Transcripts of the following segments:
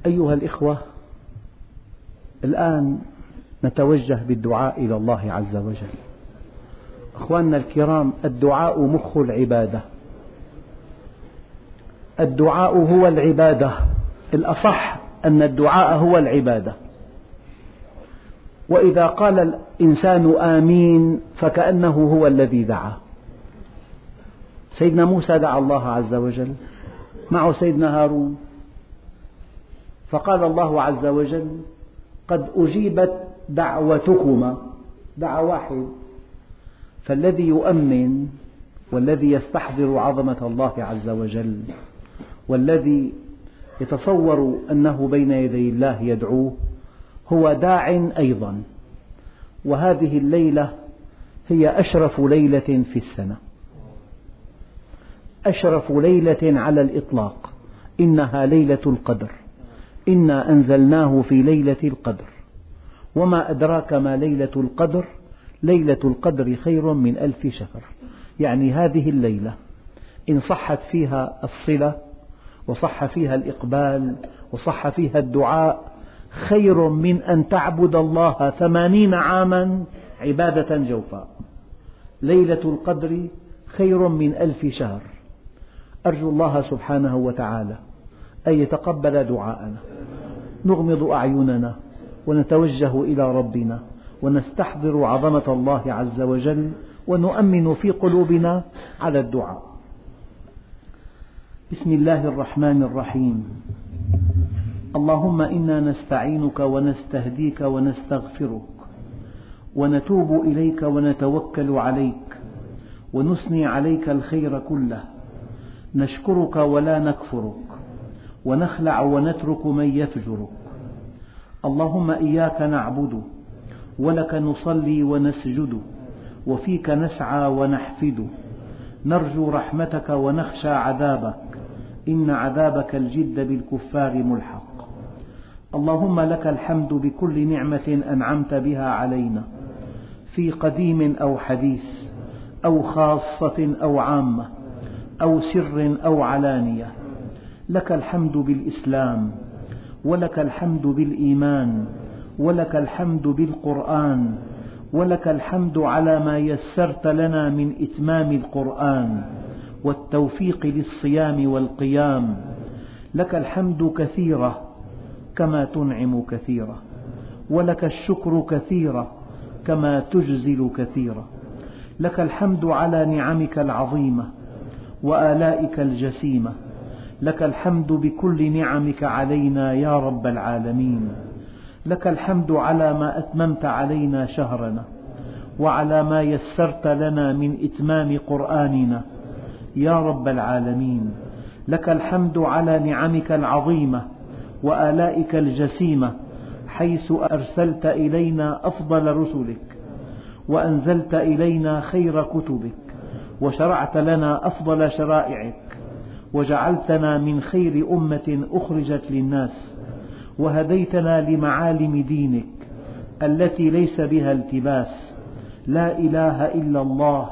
أيها الإخوة، الآن نتوجه بالدعاء إلى الله عز وجل. أخواننا الكرام، الدعاء مخ العبادة، الدعاء هو العبادة، الأصح أن الدعاء هو العبادة. وإذا قال الإنسان آمين فكأنه هو الذي دعا. سيدنا موسى دعا الله عز وجل، معه سيدنا هارون، فقال الله عز وجل: قد أجيبت دعوتكما. دعا واحد. فالذي يؤمن والذي يستحضر عظمة الله عز وجل والذي يتصور أنه بين يدي الله يدعوه هو داع أيضا. وهذه الليلة هي أشرف ليلة في السنة، أشرف ليلة على الإطلاق، إنها ليلة القدر، إنا أنزلناه في ليلة القدر، وما أدراك ما ليلة القدر، ليلة القدر خير من 1000 شهر. يعني هذه الليلة إن صحت فيها الصلة وصح فيها الإقبال وصح فيها الدعاء خير من أن تعبد الله 80 عاما عبادة جوفاء. ليلة القدر خير من 1000 شهر. أرجو الله سبحانه وتعالى أن يتقبل دعاءنا. نغمض أعيننا ونتوجه إلى ربنا ونستحضر عظمة الله عز وجل ونؤمن في قلوبنا على الدعاء. بسم الله الرحمن الرحيم. اللهم إنا نستعينك ونستهديك ونستغفرك ونتوب إليك ونتوكل عليك ونثني عليك الخير كله، نشكرك ولا نكفرك ونخلع ونترك من يفجرك. اللهم إياك نعبد ولك نصلي ونسجد وفيك نسعى ونحفد، نرجو رحمتك ونخشى عذابك، إن عذابك الجد بالكفار ملحق. اللهم لك الحمد بكل نعمة أنعمت بها علينا في قديم أو حديث أو خاصة أو عامة أو سر أو علانية. لك الحمد بالإسلام، ولك الحمد بالإيمان، ولك الحمد بالقرآن، ولك الحمد على ما يسرت لنا من إتمام القرآن والتوفيق للصيام والقيام. لك الحمد كثيرا كما تنعم كثيرا، ولك الشكر كثيرا كما تجزل كثيرا. لك الحمد على نعمك العظيمة وآلائك الجسيمة. لك الحمد بكل نعمك علينا يا رب العالمين. لك الحمد على ما أتممت علينا شهرنا وعلى ما يسرت لنا من إتمام قرآننا يا رب العالمين. لك الحمد على نعمك العظيمة وآلائك الجسيمة، حيث أرسلت إلينا أفضل رسلك وأنزلت إلينا خير كتبك وشرعت لنا أفضل شرائعك وجعلتنا من خير أمة أخرجت للناس وهديتنا لمعالم دينك التي ليس بها التباس. لا إله إلا الله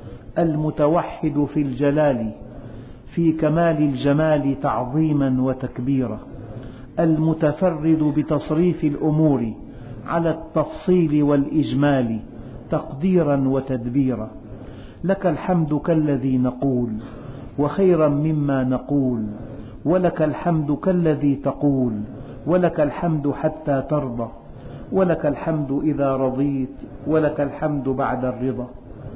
المتوحد في الجلال، في كمال الجمال تعظيما وتكبيرا، المتفرد بتصريف الأمور على التفصيل والإجمال تقديرا وتدبيرا. لك الحمد كالذي نقول وخيرا مما نقول، ولك الحمد كالذي تقول، ولك الحمد حتى ترضى، ولك الحمد إذا رضيت، ولك الحمد بعد الرضا.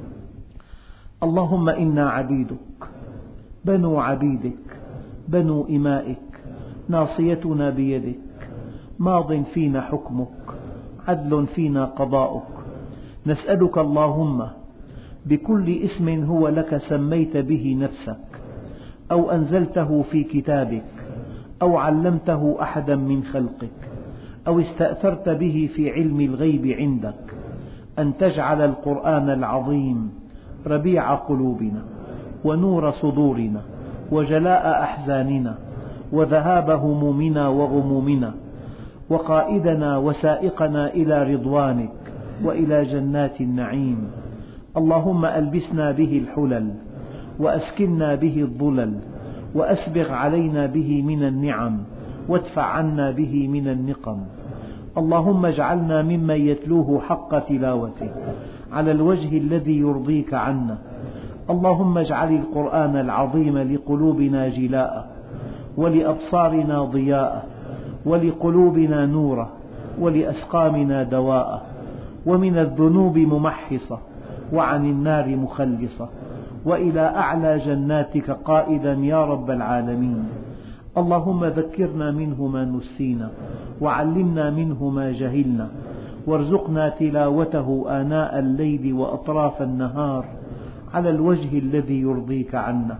اللهم إنا عبيدك بنو عبيدك بنو إمائك، ناصيتنا بيدك، ماض فينا حكمك، عدل فينا قضاؤك. نسألك اللهم بكل اسم هو لك سميت به نفسك أو أنزلته في كتابك أو علمته أحدا من خلقك أو استأثرت به في علم الغيب عندك، أن تجعل القرآن العظيم ربيع قلوبنا ونور صدورنا وجلاء أحزاننا وذهاب همومنا وغمومنا، وقائدنا وسائقنا إلى رضوانك وإلى جنات النعيم. اللهم ألبسنا به الحلل وأسكننا به الظلل وأسبغ علينا به من النعم وادفع عنا به من النقم. اللهم اجعلنا ممن يتلوه حق تلاوته على الوجه الذي يرضيك عنا. اللهم اجعل القرآن العظيم لقلوبنا جلاء، ولأبصارنا ضياء، ولقلوبنا نورا، ولأسقامنا دواء، ومن الذنوب ممحصة، وعن النار مخلصة، وإلى أعلى جناتك قائدا يا رب العالمين. اللهم ذكرنا منه ما نسينا، وعلمنا منه ما جهلنا، وارزقنا تلاوته آناء الليل وأطراف النهار على الوجه الذي يرضيك عنا.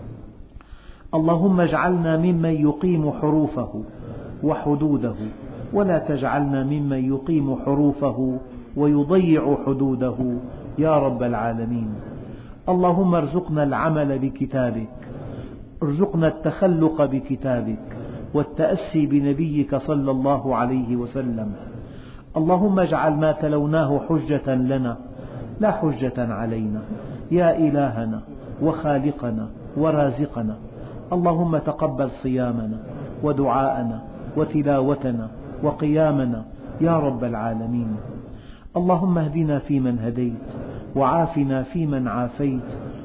اللهم اجعلنا ممن يقيم حروفه وحدوده، ولا تجعلنا ممن يقيم حروفه ويضيع حدوده يا رب العالمين. اللهم ارزقنا العمل بكتابك، ارزقنا التخلق بكتابك والتأسي بنبيك صلى الله عليه وسلم. اللهم اجعل ما تلوناه حجة لنا لا حجة علينا يا إلهنا وخالقنا ورازقنا. اللهم تقبل صيامنا ودعاءنا وتلاوتنا وقيامنا يا رب العالمين. اللهم اهدنا فيمن هديت، وعافنا فيمن عافيت،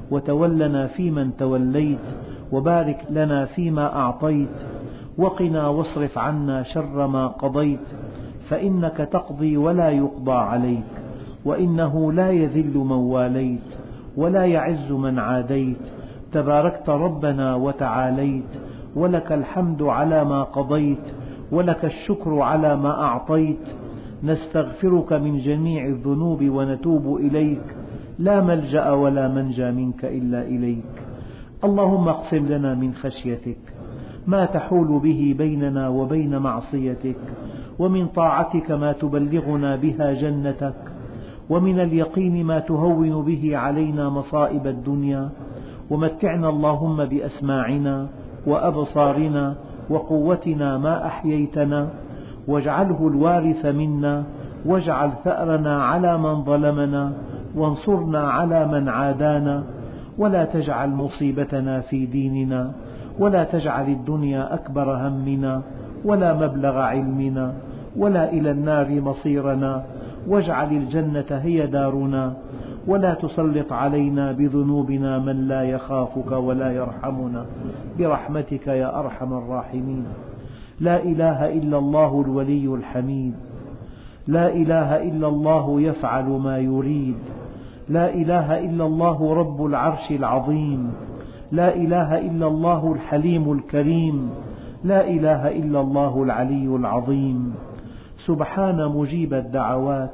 وتولنا فيمن توليت، وبارك لنا فيما أعطيت، وقنا واصرف عنا شر ما قضيت، فإنك تقضي ولا يقضى عليك، وإنه لا يذل من واليت ولا يعز من عاديت، تباركت ربنا وتعاليت، ولك الحمد على ما قضيت، ولك الشكر على ما أعطيت. نستغفرك من جميع الذنوب ونتوب إليك، لا ملجأ ولا منجى منك إلا إليك. اللهم اقسم لنا من خشيتك ما تحول به بيننا وبين معصيتك، ومن طاعتك ما تبلغنا بها جنتك، ومن اليقين ما تهون به علينا مصائب الدنيا. ومتعنا اللهم بأسماعنا وأبصارنا وقوتنا ما أحييتنا، واجعله الوارث منا، واجعل ثأرنا على من ظلمنا، وانصرنا على من عادانا، ولا تجعل مصيبتنا في ديننا، ولا تجعل الدنيا أكبر همنا ولا مبلغ علمنا، ولا إلى النار مصيرنا، واجعل الجنة هي دارنا، ولا تسلط علينا بذنوبنا من لا يخافك ولا يرحمنا، برحمتك يا أرحم الراحمين. لا إله إلا الله الولي الحميد، لا إله إلا الله يفعل ما يريد، لا إله إلا الله رب العرش العظيم، لا إله إلا الله الحليم الكريم، لا إله إلا الله العلي العظيم. سبحان مجيب الدعوات،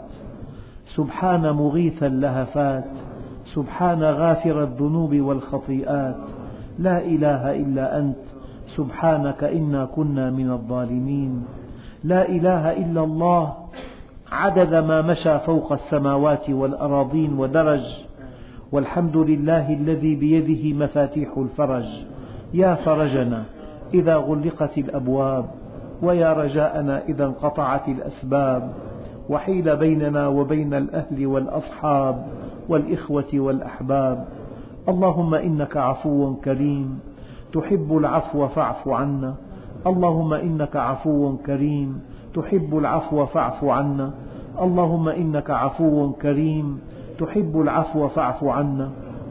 سبحان مغيث اللهفات، سبحان غافر الذنوب والخطيئات، لا إله إلا أنت سبحانك إنا كنا من الظالمين. لا إله إلا الله عدد ما مشى فوق السماوات والأراضين ودرج، والحمد لله الذي بيده مفاتيح الفرج. يا فرجنا إذا غلقت الأبواب، ويا رجاءنا إذا انقطعت الأسباب، وحيل بيننا وبين الأهل والأصحاب والإخوة والأحباب. اللهم إنك عفو كريم تحب العفو فاعف عنا، اللهم إنك عفو كريم تحب العفو فاعف عنا، اللهم إنك عفو كريم تحب العفو فاعف عنا.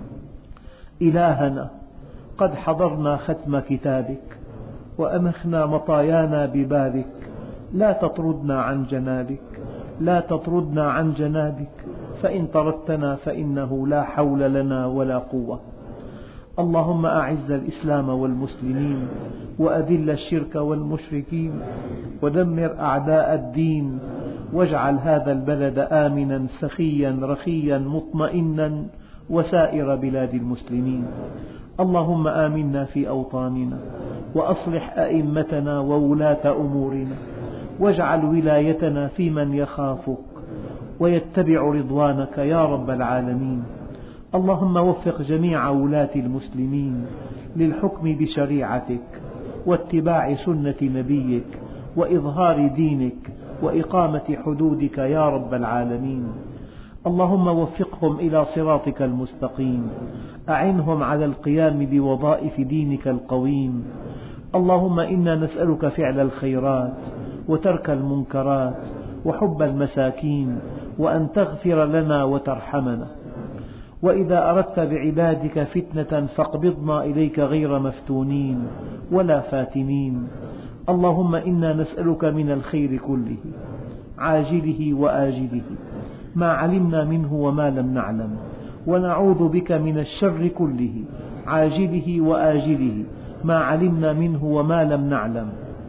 إلهنا قد حضرنا ختم كتابك وأمخنا مطايانا ببابك، لا تطردنا عن جنابك، لا تطردنا عن جنابك، فإن طردتنا فإنه لا حول لنا ولا قوة. اللهم أعز الإسلام والمسلمين، وأذل الشرك والمشركين، ودمر أعداء الدين، واجعل هذا البلد آمنا سخيا رخيا مطمئنا، وسائر بلاد المسلمين. اللهم آمنا في أوطاننا، وأصلح أئمتنا وولاة أمورنا، واجعل ولايتنا في من يخافك ويتبع رضوانك يا رب العالمين. اللهم وفق جميع ولاة المسلمين للحكم بشريعتك واتباع سنة نبيك وإظهار دينك وإقامة حدودك يا رب العالمين. اللهم وفقهم إلى صراطك المستقيم، أعنهم على القيام بوظائف دينك القويم، اللهم إنا نسألك فعل الخيرات وترك المنكرات وحب المساكين، وأن تغفر لنا وترحمنا. وإذا أردت بعبادك فتنة فاقبضنا إليك غير مفتونين ولا فاتنين. اللهم إنا نسألك من الخير كله عاجله وآجله ما علمنا منه وما لم نعلم، ونعوذ بك من الشر كله عاجله وآجله ما علمنا منه وما لم نعلم،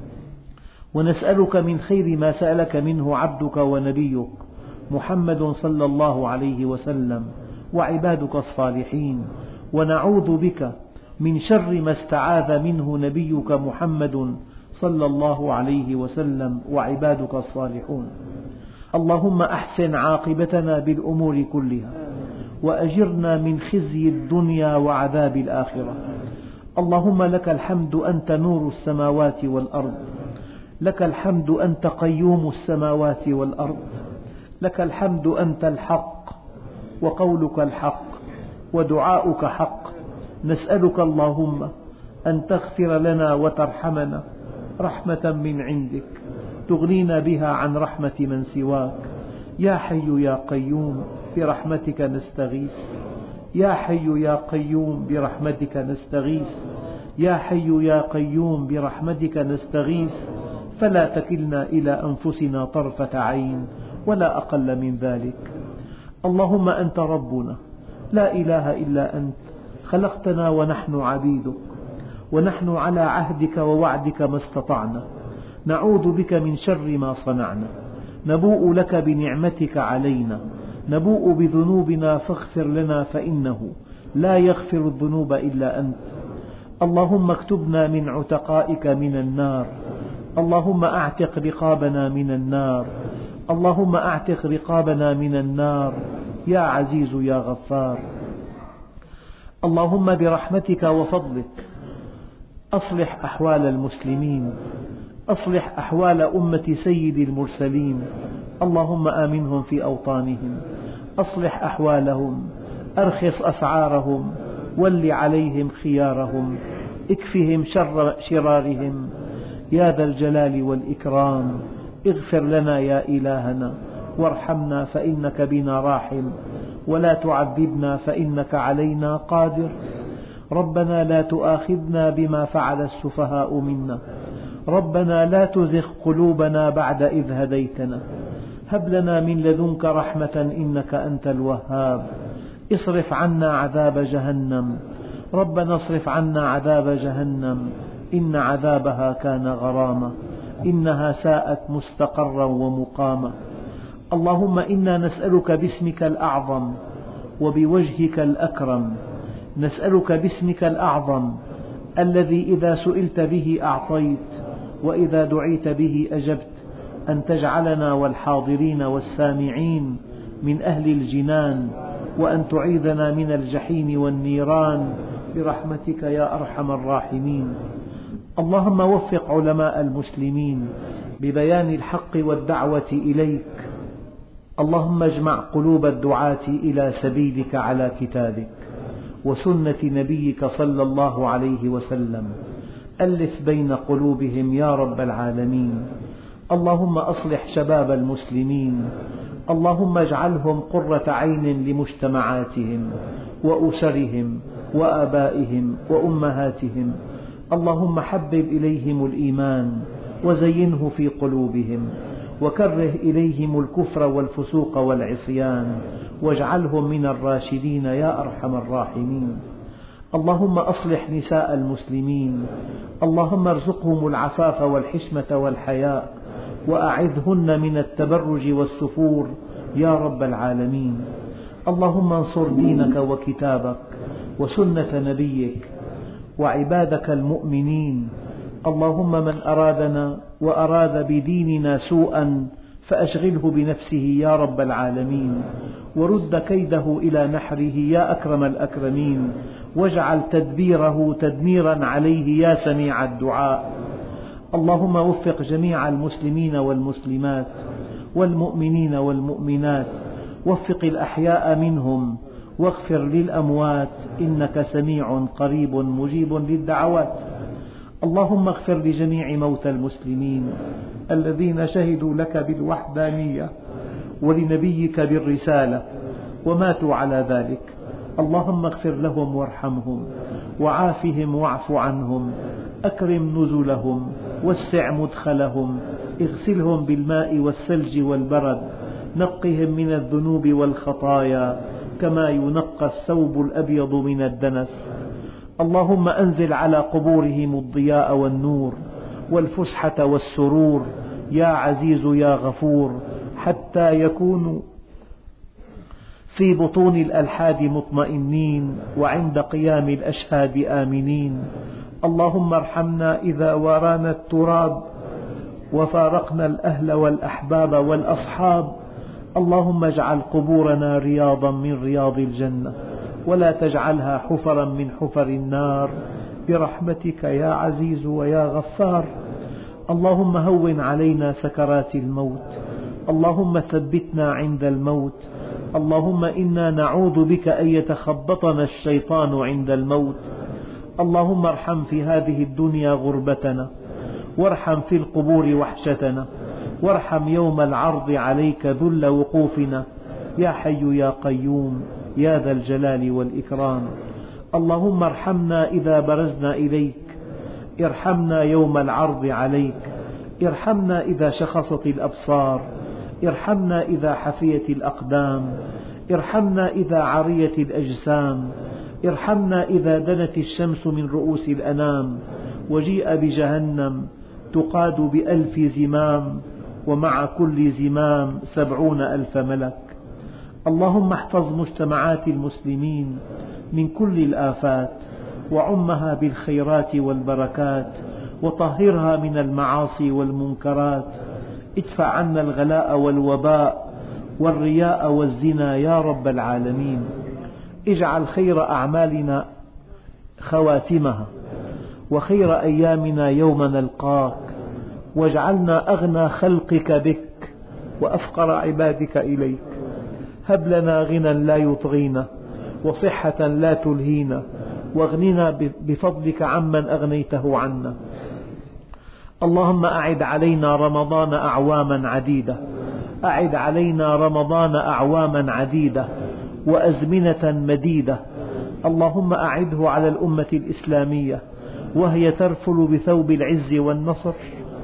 ونسألك من خير ما سألك منه عبدك ونبيك محمد صلى الله عليه وسلم وعبادك الصالحين، ونعوذ بك من شر ما استعاذ منه نبيك محمد صلى الله عليه وسلم وعبادك الصالحون. اللهم أحسن عاقبتنا بالأمور كلها، وأجرنا من خزي الدنيا وعذاب الآخرة. اللهم لك الحمد أنت نور السماوات والأرض، لك الحمد أنت قيوم السماوات والأرض، لك الحمد أنت الحق وقولك الحق ودعاؤك حق. نسألك اللهم أن تغفر لنا وترحمنا رحمة من عندك تغنينا بها عن رحمة من سواك. يا حي يا قيوم برحمتك نستغيث، يا حي يا قيوم برحمتك نستغيث، يا حي يا قيوم برحمتك نستغيث، فلا تكلنا إلى أنفسنا طرفة عين ولا أقل من ذلك. اللهم أنت ربنا لا إله إلا أنت، خلقتنا ونحن عبيدك، ونحن على عهدك ووعدك ما استطعنا، نعوذ بك من شر ما صنعنا، نبوء لك بنعمتك علينا، نبوء بذنوبنا فاغفر لنا فإنه لا يغفر الذنوب إلا أنت. اللهم اكتبنا من عتقائك من النار، اللهم أعتق رقابنا من النار، اللهم أعتق رقابنا من النار يا عزيز يا غفار. اللهم برحمتك وفضلك أصلح أحوال المسلمين، أصلح أحوال أمة سيد المرسلين، اللهم آمنهم في أوطانهم، أصلح أحوالهم، أرخص أسعارهم، ول عليهم خيارهم، اكفهم شر شرارهم يا ذا الجلال والإكرام. اغفر لنا يا إلهنا وارحمنا فإنك بنا راحم، ولا تعذبنا فإنك علينا قادر. ربنا لا تؤاخذنا بما فعل السفهاء منا، ربنا لا تزغ قلوبنا بعد إذ هديتنا، هب لنا من لدنك رحمة إنك أنت الوهاب. اصرف عنا عذاب جهنم، ربنا اصرف عنا عذاب جهنم إن عذابها كان غراما، إنها ساءت مستقرا ومقاما. اللهم إنا نسألك باسمك الأعظم وبوجهك الأكرم، نسألك باسمك الأعظم الذي إذا سئلت به أعطيت وإذا دعيت به أجبت، أن تجعلنا والحاضرين والسامعين من أهل الجنان، وأن تعيذنا من الجحيم والنيران برحمتك يا أرحم الراحمين. اللهم وفق علماء المسلمين ببيان الحق والدعوة إليك، اللهم اجمع قلوب الدعاة إلى سبيلك على كتابك وسنة نبيك صلى الله عليه وسلم، ألف بين قلوبهم يا رب العالمين. اللهم أصلح شباب المسلمين، اللهم اجعلهم قرة عين لمجتمعاتهم وأسرهم وآبائهم وأمهاتهم. اللهم حبب إليهم الإيمان وزينه في قلوبهم، وكره إليهم الكفر والفسوق والعصيان، واجعلهم من الراشدين يا أرحم الراحمين. اللهم أصلح نساء المسلمين، اللهم ارزقهم العفاف والحشمة والحياء، وأعذهن من التبرج والسفور يا رب العالمين. اللهم انصر دينك وكتابك وسنة نبيك وعبادك المؤمنين. اللهم من أرادنا وأراد بديننا سوءا فأشغله بنفسه يا رب العالمين، ورد كيده إلى نحره يا أكرم الأكرمين، واجعل تدبيره تدميرا عليه يا سميع الدعاء. اللهم وفق جميع المسلمين والمسلمات والمؤمنين والمؤمنات، وفق الأحياء منهم واغفر للأموات إنك سميع قريب مجيب للدعوات. اللهم اغفر لجميع موتى المسلمين الذين شهدوا لك بالوحدانية ولنبيك بالرسالة وماتوا على ذلك. اللهم اغفر لهم وارحمهم وعافهم واعف عنهم، أكرم نزلهم وسع مدخلهم، اغسلهم بالماء والثلج والبرد، نقهم من الذنوب والخطايا كما ينقى الثوب الأبيض من الدنس. اللهم أنزل على قبورهم الضياء والنور والفسحة والسرور يا عزيز يا غفور، حتى يكونوا في بطون الألحاد مطمئنين وعند قيام الأشهاد آمنين. اللهم ارحمنا إذا وارانا التراب وفارقنا الأهل والأحباب والأصحاب. اللهم اجعل قبورنا رياضا من رياض الجنة ولا تجعلها حفرا من حفر النار برحمتك يا عزيز ويا غفار. اللهم هون علينا سكرات الموت، اللهم ثبتنا عند الموت. اللهم إنا نعوذ بك أن يتخبطنا الشيطان عند الموت. اللهم ارحم في هذه الدنيا غربتنا، وارحم في القبور وحشتنا، وارحم يوم العرض عليك ذل وقوفنا يا حي يا قيوم يا ذا الجلال والإكرام. اللهم ارحمنا إذا برزنا إليك، ارحمنا يوم العرض عليك، ارحمنا إذا شخصت الأبصار، ارحمنا إذا حفيت الأقدام، ارحمنا إذا عريت الأجسام، ارحمنا إذا دنت الشمس من رؤوس الأنام وجيء بجهنم تقاد ب1000 زمام ومع كل زمام 70,000 ملك. اللهم احفظ مجتمعات المسلمين من كل الآفات وعمها بالخيرات والبركات وطهرها من المعاصي والمنكرات. ادفع عنا الغلاء والوباء والرياء والزنا يا رب العالمين. اجعل خير أعمالنا خواتمها وخير أيامنا يوم نلقاك، واجعلنا أغنى خلقك بك وأفقر عبادك إليك. هب لنا غنى لا يطغينا وصحة لا تلهينا، واغننا بفضلك عمن أغنيته عنا. اللهم أعد علينا رمضان أعواما عديدة، أعد علينا رمضان أعواما عديدة وأزمنة مديدة. اللهم أعده على الأمة الإسلامية وهي ترفل بثوب العز والنصر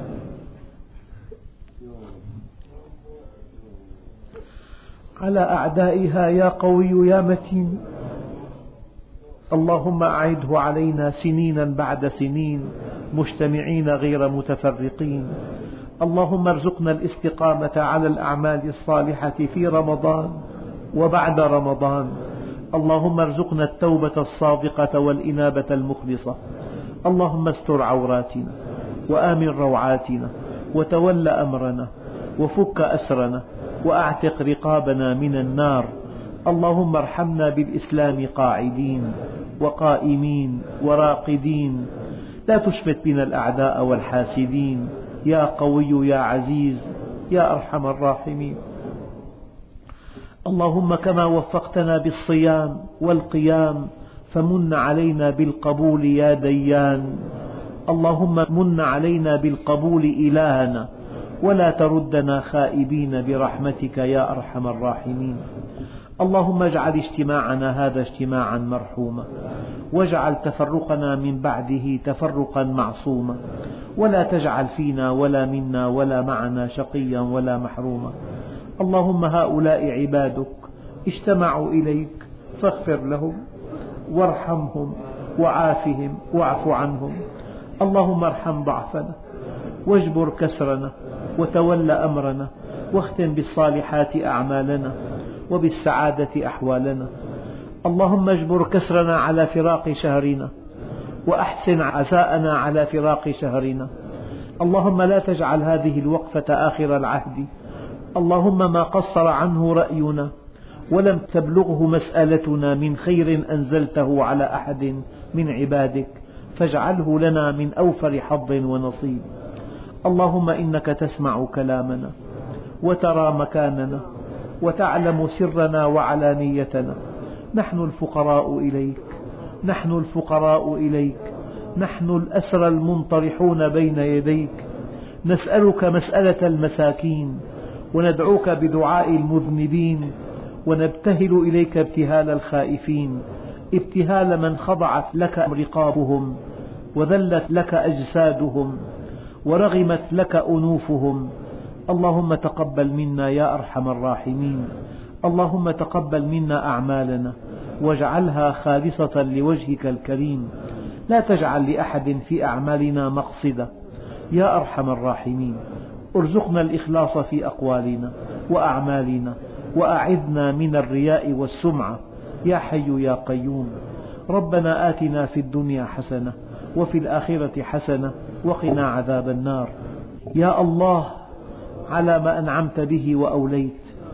على أعدائها يا قوي يا متين. اللهم أعده علينا سنينا بعد سنين مجتمعين غير متفرقين. اللهم ارزقنا الاستقامة على الأعمال الصالحة في رمضان وبعد رمضان. اللهم ارزقنا التوبة الصادقة والإنابة المخلصة. اللهم استر عوراتنا وآمن روعاتنا وتول أمرنا وفك أسرنا وأعتق رقابنا من النار. اللهم ارحمنا بالإسلام قاعدين وقائمين وراقدين، لا تشمت بنا الأعداء والحاسدين يا قوي يا عزيز يا أرحم الراحمين. اللهم كما وفقتنا بالصيام والقيام فمن علينا بالقبول يا ديان. اللهم من علينا بالقبول إلهنا ولا تردنا خائبين برحمتك يا أرحم الراحمين. اللهم اجعل اجتماعنا هذا اجتماعا مرحوما، واجعل تفرقنا من بعده تفرقا معصوما، ولا تجعل فينا ولا منا ولا معنا شقيا ولا محروما. اللهم هؤلاء عبادك اجتمعوا إليك فاغفر لهم وارحمهم وعافهم واعف عنهم. اللهم ارحم ضعفنا واجبر كسرنا وتول أمرنا، واختم بالصالحات أعمالنا وبالسعادة أحوالنا. اللهم اجبر كسرنا على فراق شهرنا وأحسن عزاءنا على فراق شهرنا. اللهم لا تجعل هذه الوقفة آخر العهد. اللهم ما قصر عنه رأينا ولم تبلغه مسألتنا من خير أنزلته على أحد من عبادك فاجعله لنا من أوفر حظ ونصيب. اللهم إنك تسمع كلامنا وترى مكاننا وتعلم سرنا وعلانيتنا. نحن الفقراء إليك، نحن الفقراء إليك، نحن الأسرى المنطرحون بين يديك، نسألك مسألة المساكين، وندعوك بدعاء المذنبين، ونبتهل إليك ابتهال الخائفين، ابتهال من خضعت لك رقابهم، وذلت لك أجسادهم، ورغمت لك أنوفهم. اللهم تقبل منا يا أرحم الراحمين. اللهم تقبل منا أعمالنا، واجعلها خالصة لوجهك الكريم، لا تجعل لأحد في أعمالنا مقصدة يا أرحم الراحمين. ارزقنا الإخلاص في أقوالنا وأعمالنا، وأعذنا من الرياء والسمعة يا حي يا قيوم. ربنا آتنا في الدنيا حسنة وفي الآخرة حسنة وقنا عذاب النار. يا الله، على ما أنعمت به وأوليت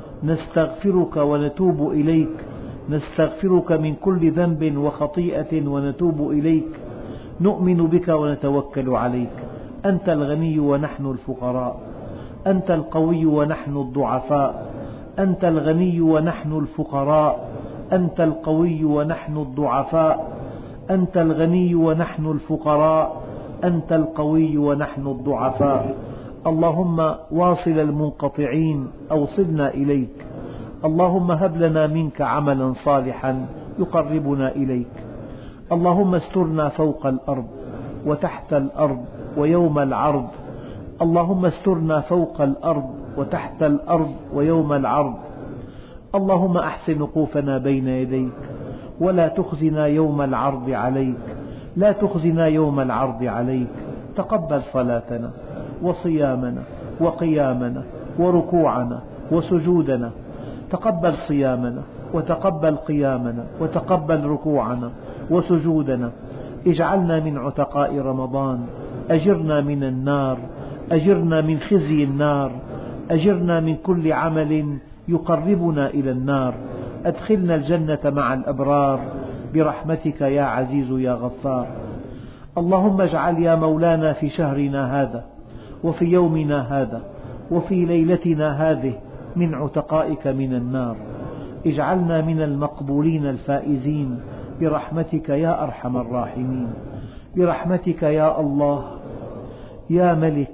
نستغفرك ونتوب إليك، نستغفرك من كل ذنب وخطيئة ونتوب إليك. نؤمن بك ونتوكل عليك. أنت الغني ونحن الفقراء، أنت القوي ونحن الضعفاء، أنت الغني ونحن الفقراء، أنت القوي ونحن الضعفاء، أنت الغني ونحن الفقراء، أنت القوي ونحن الضعفاء. اللهم واصل المنقطعين أوصلنا إليك. اللهم هب لنا منك عملا صالحا يقربنا إليك. اللهم استرنا فوق الأرض وتحت الأرض ويوم العرض. اللهم استرنا فوق الأرض وتحت الأرض ويوم العرض. اللهم أحسن وقوفنا بين يديك، ولا تخزنا يوم العرض عليك، لا تخزنا يوم العرض عليك. تقبل صلاتنا وصيامنا وقيامنا وركوعنا وسجودنا. تقبل صيامنا وتقبل قيامنا وتقبل ركوعنا وسجودنا. اجعلنا من عتقاء رمضان. أجرنا من النار، أجرنا من خزي النار، أجرنا من كل عمل يقربنا إلى النار. أدخلنا الجنة مع الأبرار برحمتك يا عزيز يا غفار. اللهم اجعل يا مولانا في شهرنا هذا وفي يومنا هذا وفي ليلتنا هذه من عتقائك من النار. اجعلنا من المقبولين الفائزين برحمتك يا أرحم الراحمين. برحمتك يا الله، يا ملك،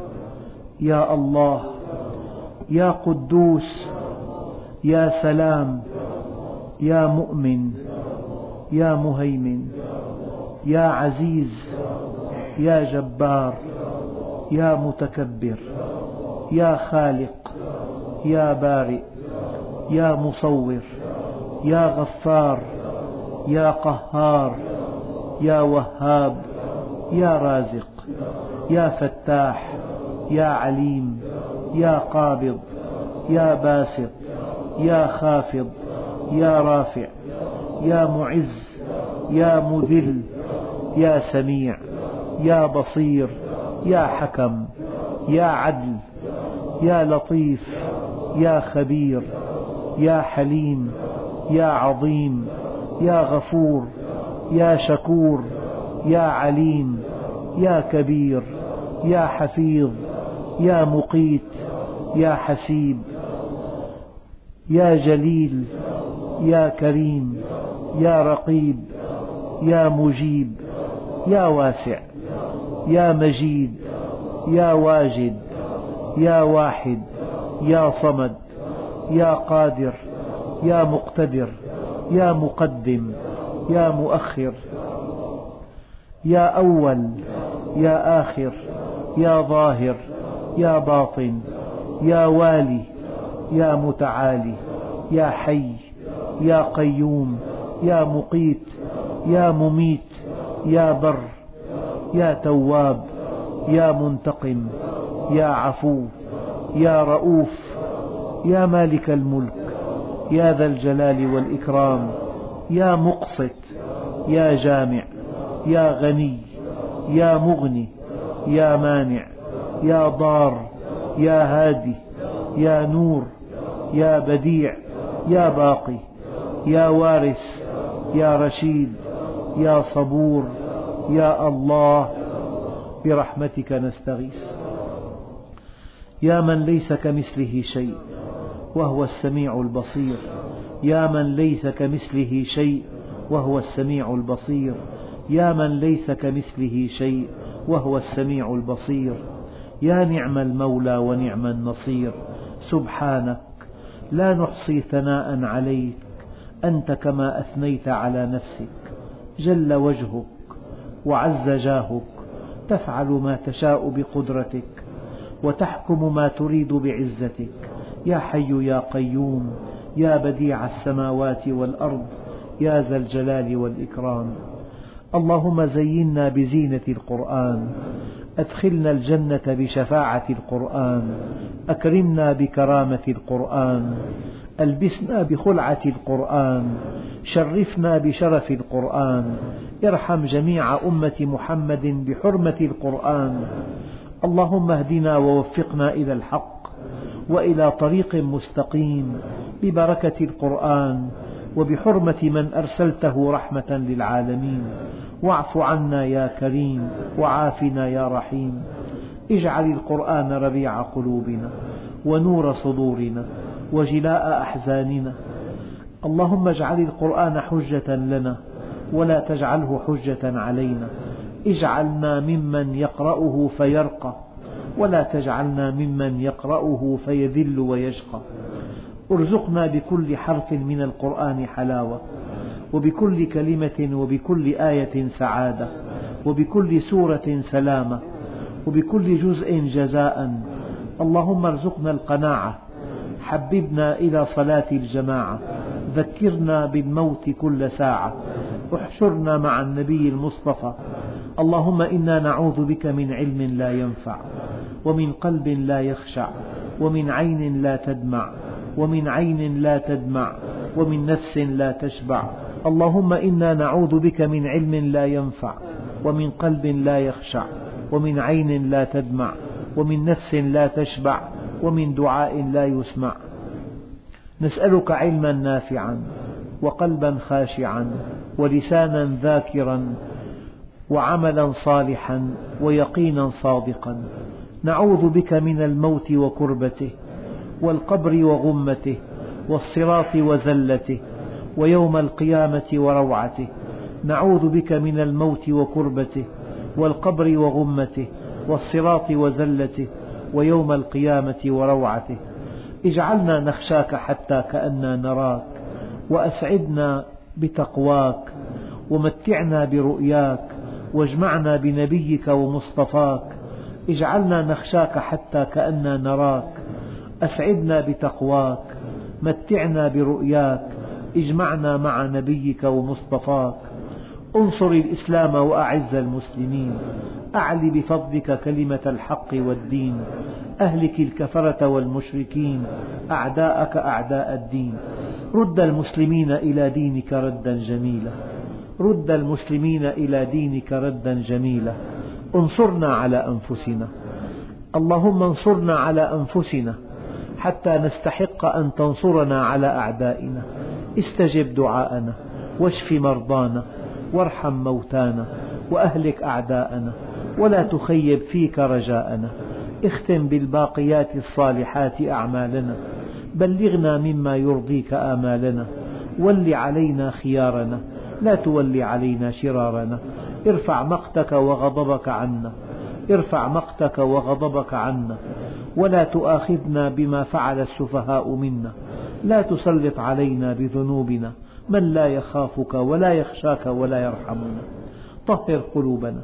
يا الله، يا قدوس، يا سلام، يا مؤمن، يا مهيمن، يا عزيز، يا جبار، يا متكبر، يا خالق، يا بارئ، يا مصور، يا غفار، يا قهار، يا وهاب، يا رازق، يا فتاح، يا عليم، يا قابض، يا باسط، يا خافض، يا رافع، يا معز، يا مذل، يا سميع، يا بصير، يا حكم، يا عدل، يا لطيف، يا خبير، يا حليم، يا عظيم، يا غفور، يا شكور، يا عليم، يا كبير، يا حفيظ، يا مقيت، يا حسيب، يا جليل، يا كريم، يا رقيب، يا مجيب، يا واسع، يا مجيد، يا واجد، يا واحد، يا صمد، يا قادر، يا مقتدر، يا مقدم، يا مؤخر، يا أول، يا آخر، يا ظاهر، يا باطن، يا والي، يا متعالي، يا حي، يا قيوم، يا مقيت، يا مميت، يا بر، يا تواب، يا منتقم، يا عفو، يا رؤوف، يا مالك الملك، يا ذا الجلال والإكرام، يا مقسط، يا جامع، يا غني، يا مغني، يا مانع، يا ضار، يا هادي، يا نور، يا بديع، يا باقي، يا وارث، يا رشيد، يا صبور، يا الله. برحمتك نستغيث. يا من ليس كمثله شيء وهو السميع البصير، يا من ليس كمثله شيء وهو السميع البصير، يا من ليس كمثله شيء وهو السميع البصير، يا نعم المولى ونعم النصير. سبحانك لا نحصي ثناء عليك، أنت كما أثنيت على نفسك. جل وجهك وعز جاهك، تفعل ما تشاء بقدرتك وتحكم ما تريد بعزتك. يا حي يا قيوم، يا بديع السماوات والأرض، يا ذا الجلال والإكرام. اللهم زينا بزينة القرآن، أدخلنا الجنة بشفاعة القرآن، أكرمنا بكرامة القرآن، ألبسنا بخلعة القرآن، شرفنا بشرف القرآن. ارحم جميع أمة محمد بحرمة القرآن. اللهم اهدنا ووفقنا إلى الحق وإلى طريق مستقيم ببركة القرآن وبحرمة من أرسلته رحمة للعالمين. واعف عنا يا كريم، وعافنا يا رحيم. اجعل القرآن ربيع قلوبنا ونور صدورنا وجلاء أحزاننا. اللهم اجعل القرآن حجة لنا ولا تجعله حجة علينا. اجعلنا ممن يقرأه فيرقى، ولا تجعلنا ممن يقرأه فيذل ويشقى. ارزقنا بكل حرف من القرآن حلاوة، وبكل كلمة وبكل آية سعادة، وبكل سورة سلامة، وبكل جزء جزاء. اللهم ارزقنا القناعة، حببنا إلى صلاة الجماعة، ذكرنا بالموت كل ساعة، احشرنا مع النبي المصطفى. اللهم إنا نعوذ بك من علم لا ينفع، ومن قلب لا يخشع، ومن عين لا تدمع، ومن عين لا تدمع، ومن نفس لا تشبع. اللهم إنا نعوذ بك من علم لا ينفع، ومن قلب لا يخشع، ومن عين لا تدمع، ومن نفس لا تشبع، ومن دعاء لا يسمع. نسألك علما نافعا، وقلبا خاشعا، ولسانا ذاكرا، وعملا صالحا، ويقينا صادقا. نعوذ بك من الموت وكربته، والقبر وغمته، والصراط وزلته، ويوم القيامة وروعته. نعوذ بك من الموت وكربته، والقبر وغمته، والصراط وزلته، ويوم القيامة وروعته. اجعلنا نخشاك حتى كأننا نراك، وأسعدنا بتقواك، ومتعنا برؤياك، واجمعنا بنبيك ومصطفاك. اجعلنا نخشاك حتى كأننا نراك، أسعدنا بتقواك، متعنا برؤياك، اجمعنا مع نبيك ومصطفاك. انصر الإسلام وأعز المسلمين، أعل بفضلك كلمة الحق والدين، أهلك الكفرة والمشركين، أعداءك أعداء الدين. رد المسلمين إلى دينك ردا جميلا، رد المسلمين إلى دينك ردا جميلا. انصرنا على أنفسنا، اللهم انصرنا على أنفسنا حتى نستحق أن تنصرنا على أعدائنا. استجب دعاءنا، واشف مرضانا، وارحم موتانا، وأهلك أعداءنا، ولا تخيب فيك رجاءنا. اختم بالباقيات الصالحات أعمالنا، بلغنا مما يرضيك آمالنا. ول علينا خيارنا، لا تول علينا شرارنا. ارفع مقتك وغضبك عنا، ارفع مقتك وغضبك عنا، ولا تؤاخذنا بما فعل السفهاء منا. لا تسلط علينا بذنوبنا من لا يخافك ولا يخشاك ولا يرحمنا. طهر قلوبنا،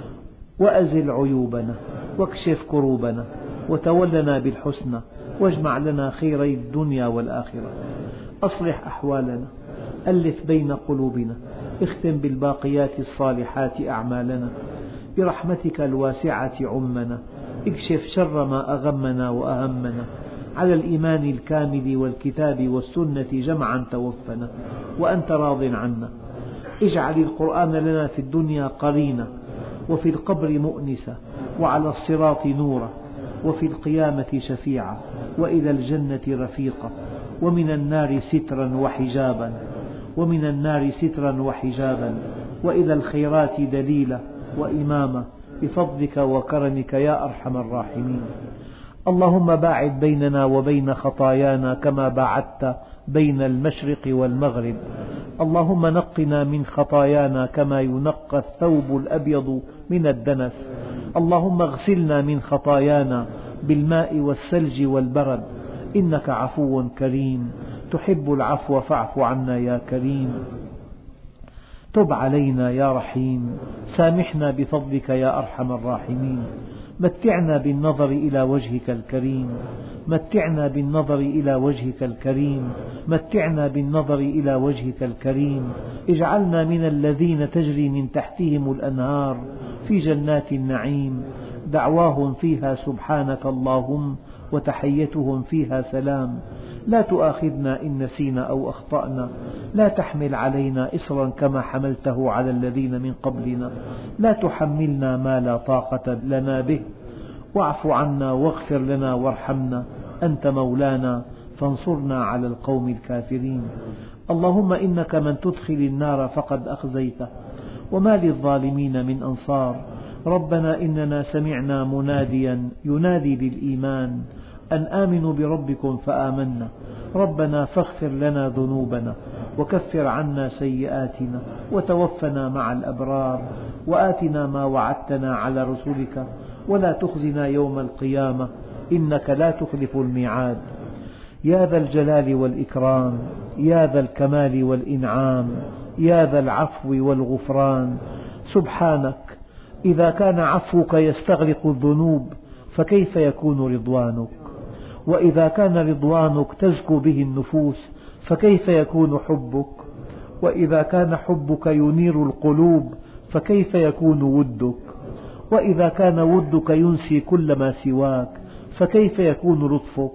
وأزل عيوبنا، واكشف كروبنا، وتولنا بالحسنى، واجمع لنا خيري الدنيا والآخرة. أصلح أحوالنا، ألف بين قلوبنا، اختم بالباقيات الصالحات أعمالنا. برحمتك الواسعة عمنا، اكشف شر ما أغمنا وأهمنا. على الإيمان الكامل والكتاب والسنة جمعا توفنا، وأنت راض عنا. اجعل القرآن لنا في الدنيا قرينا، وفي القبر مؤنسا، وعلى الصراط نورا، وفي القيامة شفيعا، وإلى الجنة رفيقا، ومن النار سترا وحجابا، ومن النار سترا وحجابا، وإلى الخيرات دليلا وإماما، بفضلك وكرمك يا أرحم الراحمين. اللهم باعد بيننا وبين خطايانا كما باعدت بين المشرق والمغرب. اللهم نقنا من خطايانا كما ينقى الثوب الأبيض من الدنس. اللهم اغسلنا من خطايانا بالماء والثلج والبرد، إنك عفو كريم تحب العفو فاعف عنا يا كريم. تب علينا يا رحيم، سامحنا بفضلك يا أرحم الراحمين. متعنا بالنظر إلى وجهك الكريم، متعنا بالنظر إلى وجهك الكريم، متعنا بالنظر إلى وجهك الكريم. اجعلنا من الذين تجري من تحتهم الأنهار في جنات النعيم، دعواهم فيها سبحانك اللهم وتحيتهم فيها سلام. لا تؤاخذنا إن نسينا أو أخطأنا، لا تحمل علينا إصرا كما حملته على الذين من قبلنا، لا تحملنا ما لا طاقة لنا به، واعف عنا واغفر لنا وارحمنا، أنت مولانا فانصرنا على القوم الكافرين. اللهم إنك من تدخل النار فقد أخزيته، وما للظالمين من أنصار. ربنا إننا سمعنا مناديا ينادي للإيمان أن آمنوا بربكم فآمنا، ربنا فاغفر لنا ذنوبنا وكفر عنا سيئاتنا وتوفنا مع الأبرار، وآتنا ما وعدتنا على رسلك ولا تخزنا يوم القيامة إنك لا تخلف الميعاد. يا ذا الجلال والإكرام، يا ذا الكمال والإنعام، يا ذا العفو والغفران. سبحانك، إذا كان عفوك يستغرق الذنوب فكيف يكون رضوانك؟ وإذا كان رضوانك تزكو به النفوس فكيف يكون حبك؟ وإذا كان حبك ينير القلوب فكيف يكون ودك؟ وإذا كان ودك ينسي كل ما سواك فكيف يكون لطفك؟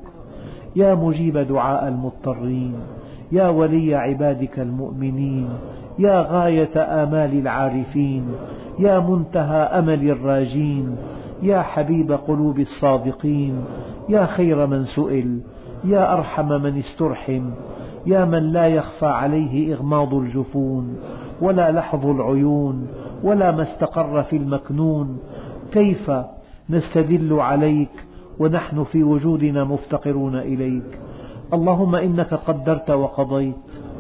يا مجيب دعاء المضطرين، يا ولي عبادك المؤمنين، يا غاية آمال العارفين، يا منتهى أمل الراجين، يا حبيب قلوب الصادقين، يا خير من سئل، يا أرحم من استرحم، يا من لا يخفى عليه إغماض الجفون ولا لحظ العيون ولا ما استقر في المكنون. كيف نستدل عليك ونحن في وجودنا مفتقرون إليك؟ اللهم إنك قدرت وقضيت،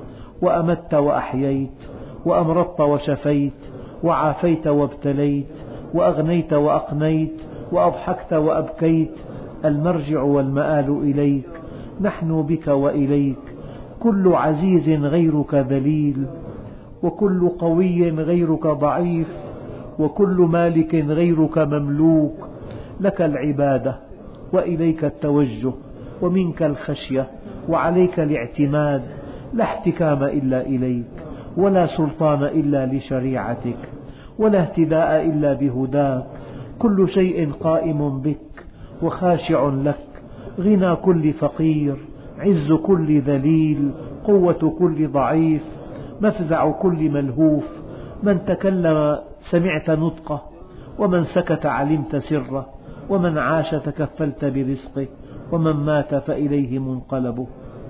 وأمت وأحييت، وأمرضت وشفيت، وعافيت وابتليت، وأغنيت وأقنيت، وأضحكت وأبكيت. المرجع والمآل إليك، نحن بك وإليك. كل عزيز غيرك ذليل، وكل قوي غيرك ضعيف، وكل مالك غيرك مملوك. لك العبادة وإليك التوجه ومنك الخشية وعليك الاعتماد. لا احتكام إلا إليك، ولا سلطان إلا لشريعتك، ولا اهتداء إلا بهداك. كل شيء قائم بك وخاشع لك، غنى كل فقير، عز كل ذليل، قوة كل ضعيف، مفزع كل ملهوف. من تكلم سمعت نطقه، ومن سكت علمت سره، ومن عاش تكفلت برزقه، ومن مات فإليه منقلبه.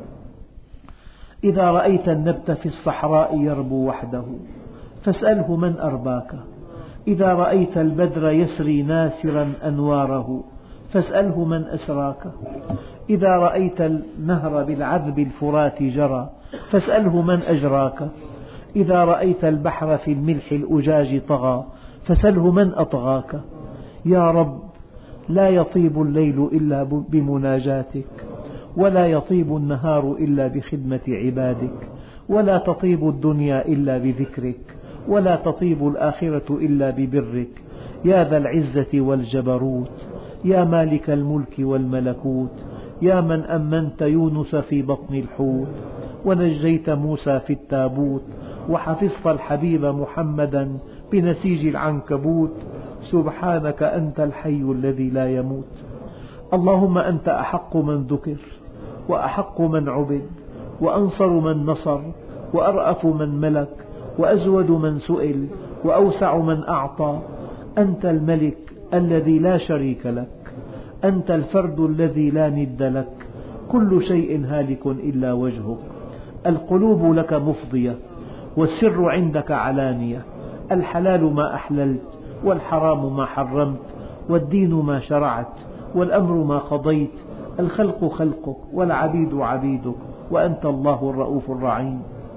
إذا رأيت النبت في الصحراء يربو وحده فاسأله من أرباك. إذا رأيت البدر يسري ناسرا أنواره فاسأله من أسراك. إذا رأيت النهر بالعذب الفرات جرى فاسأله من أجراك. إذا رأيت البحر في الملح الأجاج طغى فاسأله من أطغاك. يا رب، لا يطيب الليل إلا بمناجاتك، ولا يطيب النهار إلا بخدمة عبادك، ولا تطيب الدنيا إلا بذكرك، ولا تطيب الآخرة إلا ببرك. يا ذا العزة والجبروت، يا مالك الملك والملكوت، يا من أمنت يونس في بطن الحوت، ونجيت موسى في التابوت، وحفظت الحبيب محمدا بنسيج العنكبوت. سبحانك أنت الحي الذي لا يموت. اللهم أنت أحق من ذكر، وأحق من عبد، وأنصر من نصر، وأرأف من ملك، وأزود من سئل، وأوسع من أعطى. أنت الملك الذي لا شريك لك، أنت الفرد الذي لا ند لك. كل شيء هالك إلا وجهك. القلوب لك مفضية، والسر عندك علانية. الحلال ما أحللت، والحرام ما حرمت، والدين ما شرعت، والأمر ما قضيت، الخلق خلقك والعبيد عبيدك، وأنت الله الرؤوف الرحيم.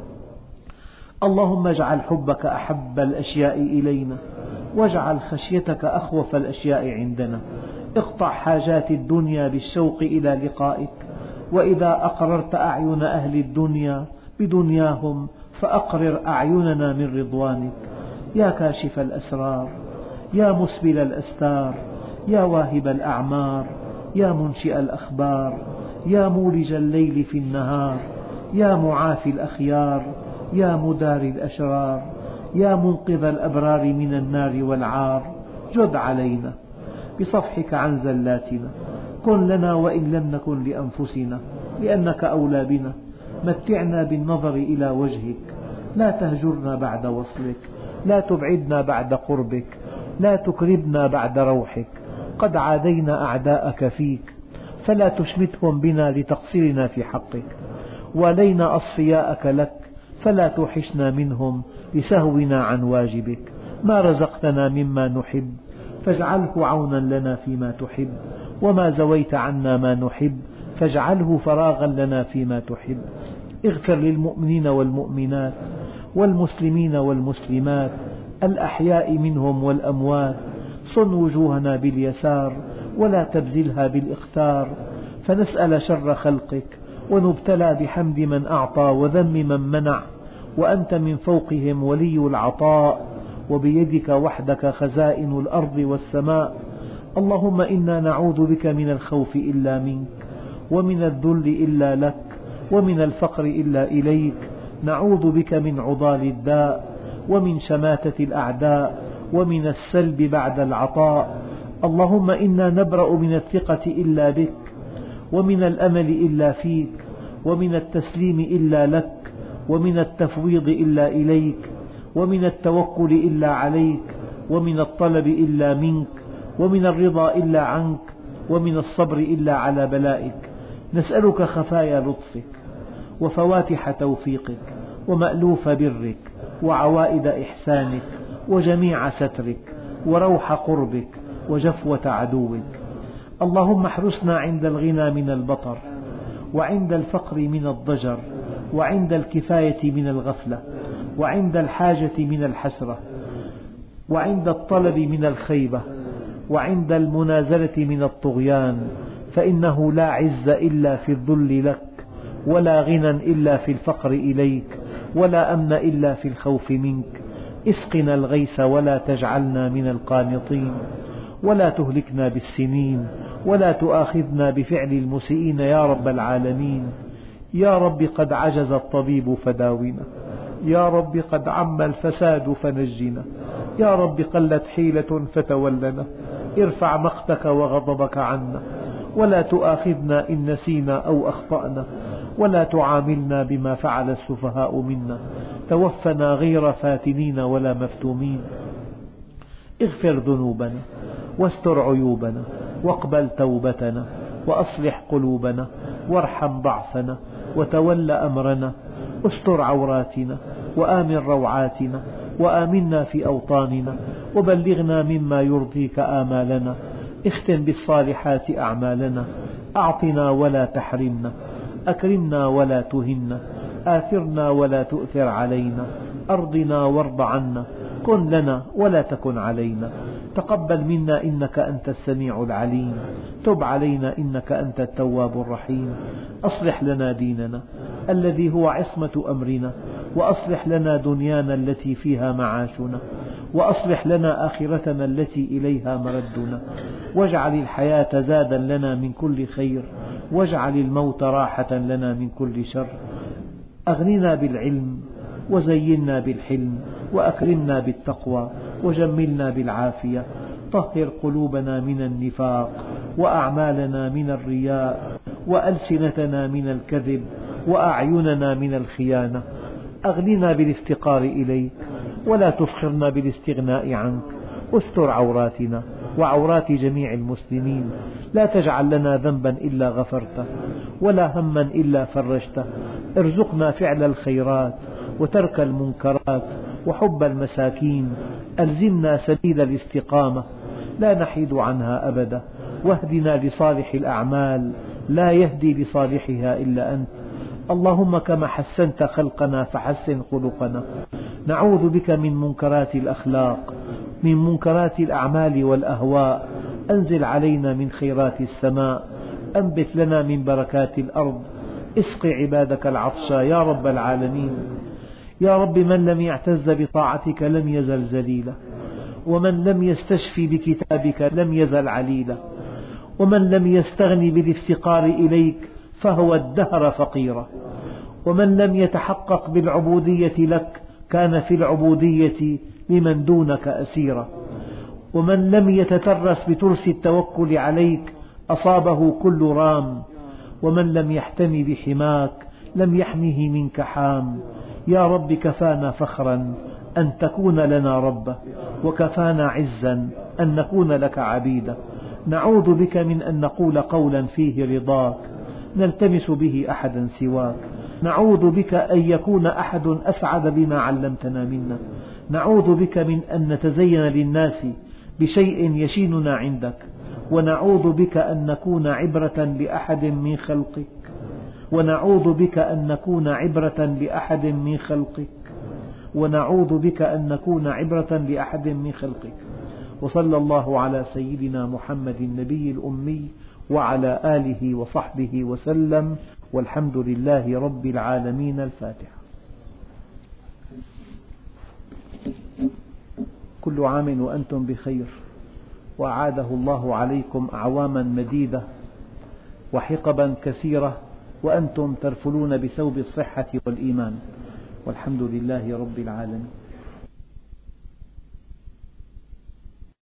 اللهم اجعل حبك أحب الأشياء إلينا، واجعل خشيتك أخوف الأشياء عندنا. اقطع حاجات الدنيا بالشوق إلى لقائك، وإذا أقررت أعين أهل الدنيا بدنياهم فأقرر أعيننا من رضوانك. يا كاشف الأسرار، يا مسبل الأستار، يا واهب الأعمار، يا منشئ الأخبار، يا مولج الليل في النهار، يا معافي الأخيار، يا مداري الأشرار، يا منقذ الأبرار من النار والعار، جد علينا بصفحك عن زلاتنا، كن لنا وإن لم نكن لأنفسنا، لأنك أولى بنا. متعنا بالنظر إلى وجهك، لا تهجرنا بعد وصلك، لا تبعدنا بعد قربك، لا تكربنا بعد روحك. قد عادينا أعداءك فيك، فلا تشمتهم بنا لتقصيرنا في حقك. ولينا أصفياءك لك، فلا توحشنا منهم لسهونا عن واجبك. ما رزقتنا مما نحب فاجعله عونا لنا فيما تحب، وما زويت عنا ما نحب فاجعله فراغا لنا فيما تحب. اغفر للمؤمنين والمؤمنات والمسلمين والمسلمات الأحياء منهم والأموات. صن وجوهنا باليسار ولا تبزلها بالإختار، فنسأل شر خلقك ونبتلى بحمد من أعطى وذم من منع، وأنت من فوقهم ولي العطاء، وبيدك وحدك خزائن الأرض والسماء. اللهم إنا نعوذ بك من الخوف إلا منك، ومن الذل إلا لك، ومن الفقر إلا إليك. نعوذ بك من عضال الداء، ومن شماتة الأعداء، ومن السلب بعد العطاء. اللهم إنا نبرأ من الثقة إلا بك، ومن الأمل إلا فيك، ومن التسليم إلا لك، ومن التفويض إلا إليك، ومن التوكل إلا عليك، ومن الطلب إلا منك، ومن الرضا إلا عنك، ومن الصبر إلا على بلائك. نسألك خفايا لطفك، وفواتح توفيقك، ومألوف برك، وعوائد إحسانك، وجميع سترك، وروح قربك، وجفوة عدوك. اللهم احرسنا عند الغنى من البطر، وعند الفقر من الضجر، وعند الكفاية من الغفلة، وعند الحاجة من الحسرة، وعند الطلب من الخيبة، وعند المنازلة من الطغيان. فإنه لا عز إلا في الذل لك، ولا غنى إلا في الفقر إليك، ولا أمن إلا في الخوف منك. اسقنا الغيث ولا تجعلنا من القانطين، ولا تهلكنا بالسنين، ولا تؤاخذنا بفعل المسيئين يا رب العالمين. يا رب قد عجز الطبيب فداونا، يا رب قد عم الفساد فنجنا، يا رب قلت حيلة فتولنا. ارفع مقتك وغضبك عنا، ولا تؤاخذنا إن نسينا أو أخطأنا، ولا تعاملنا بما فعل السفهاء منا. توفنا غير فاتنين ولا مفتومين. اغفر ذنوبنا، واستر عيوبنا، واقبل توبتنا، وأصلح قلوبنا، وارحم ضعفنا، وتول أمرنا. استر عوراتنا، وآمن روعاتنا، وآمنا في أوطاننا، وبلغنا مما يرضيك آمالنا. اختم بالصالحات أعمالنا، أعطنا ولا تحرمنا، أكرمنا ولا تهنا، آثرنا ولا تؤثر علينا، أرضنا وارض عنا، كن لنا ولا تكن علينا. تقبل منا إنك أنت السميع العليم، تب علينا إنك أنت التواب الرحيم. أصلح لنا ديننا الذي هو عصمة أمرنا، وأصلح لنا دنيانا التي فيها معاشنا، وأصلح لنا آخرتنا التي إليها مردنا. واجعل الحياة زادا لنا من كل خير، واجعل الموت راحة لنا من كل شر. أغننا بالعلم، وزينا بالحلم، وأكرمنا بالتقوى، وجملنا بالعافية. طهر قلوبنا من النفاق، وأعمالنا من الرياء، وألسنتنا من الكذب، وأعيننا من الخيانة. أغننا بالافتقار إليك، ولا تفخرنا بالاستغناء عنك. استر عوراتنا وعورات جميع المسلمين. لا تجعل لنا ذنبا إلا غفرته، ولا هما إلا فرجته. ارزقنا فعل الخيرات، وترك المنكرات، وحب المساكين. ألزمنا سبيل الاستقامة، لا نحيد عنها أبدا، واهدنا لصالح الأعمال، لا يهدي لصالحها إلا أنت. اللهم كما حسنت خلقنا فحسن خلقنا. نعوذ بك من منكرات الأخلاق، من منكرات الأعمال والأهواء. أنزل علينا من خيرات السماء، أنبت لنا من بركات الأرض، اسق عبادك العطشى يا رب العالمين. يا رب، من لم يعتز بطاعتك لم يزل ذليلا، ومن لم يستشفي بكتابك لم يزل عليلا، ومن لم يستغني بالافتقار إليك فهو الدهر فقيرا، ومن لم يتحقق بالعبودية لك كان في العبودية لمن دونك أسيرا، ومن لم يتترس بترس التوكل عليك أصابه كل رام، ومن لم يحتمي بحماك لم يحمه منك حام. يا رب، كفانا فخرا أن تكون لنا ربا، وكفانا عزا أن نكون لك عبيدا. نعوذ بك من أن نقول قولا فيه رضاك نلتمس به أحدا سواك. نعوذ بك أن يكون أحد أسعد بما علمتنا منا. نعوذ بك من أن نتزين للناس بشيء يشيننا عندك، ونعوذ بك أن نكون عبرة لأحد من خلقك، ونعوذ بك أن نكون عبرة لأحد من خلقك، ونعوذ بك أن نكون عبرة لأحد من خلقك. وصلى الله على سيدنا محمد النبي الأمي وعلى آله وصحبه وسلم، والحمد لله رب العالمين. الفاتحة. كل عام وأنتم بخير، وأعاده الله عليكم أعواما مديدة وحقبا كثيرة، وأنتم ترفلون بثوب الصحة والإيمان، والحمد لله رب العالمين.